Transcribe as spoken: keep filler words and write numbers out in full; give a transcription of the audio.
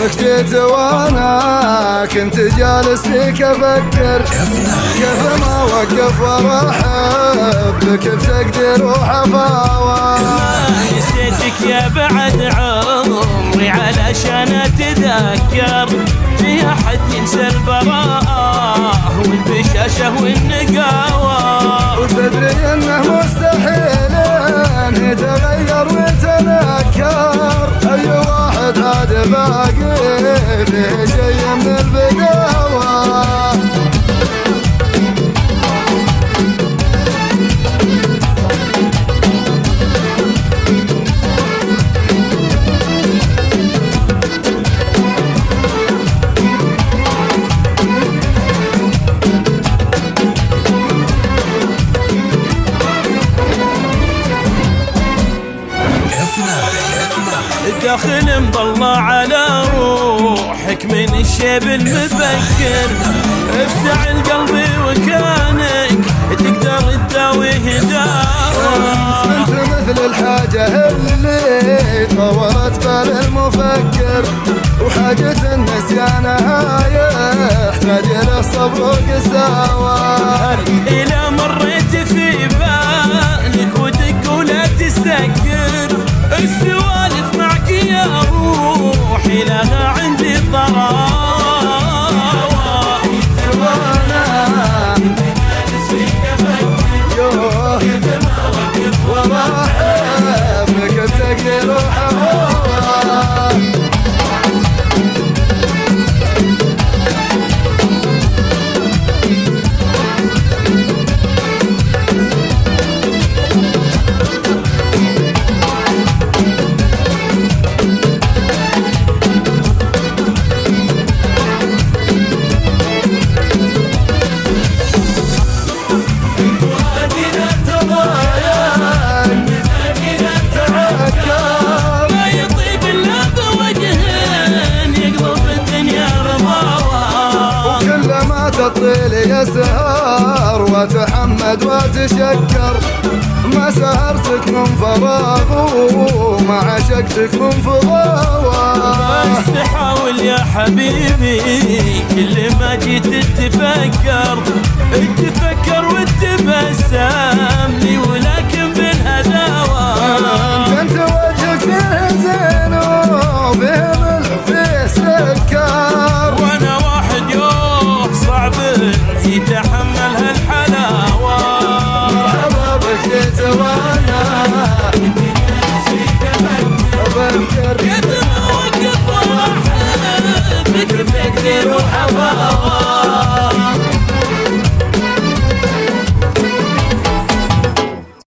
بك جيت وانا كنت جالس فيك افكر كيف ما وقف وارحب بك بتقدير وحفاوة. ما نسيتك يا بعد عمري علشان اتذكر في احد ينسى البراءة والبشاشة والنقاوة. وتدري انه مستحيل انه يتغير ويتنكر اي واحد هذا باقي فيه شيء من البداوة. الداخل مضلى على روحك من الشيب المبكر افتعل قلبي وكانك تقدر تداويه داوة. انت مثل الحاجة اللي طورت بال المفكر وحاجة النسيانها يحتاج له صبر وقساوة. إذا مريت في بالك ودق ولا تستكر السوالف معك يا روحي لها عندي طراوة. وانا جالس فيك افكر يوه كيف ما وقف وارحب بك بتقدير وحفاوة. تطيل يسهر وتحمد وتشكر ما سهرتك من فراغ وما عشقتك من فضاوة. بس حاول يا حبيبي كل ما جيت تتفكر تتفكر وتبسم لي ولكن بالهداوة. انت وجهك فيه زين وفيه ملح وفيه سكر وانا واحد يوه صعب يتحمل هالحلاوة. مرحبا بك جيت وانا افكر قد ما وقف وارحب بك بتقدير وحفاوة.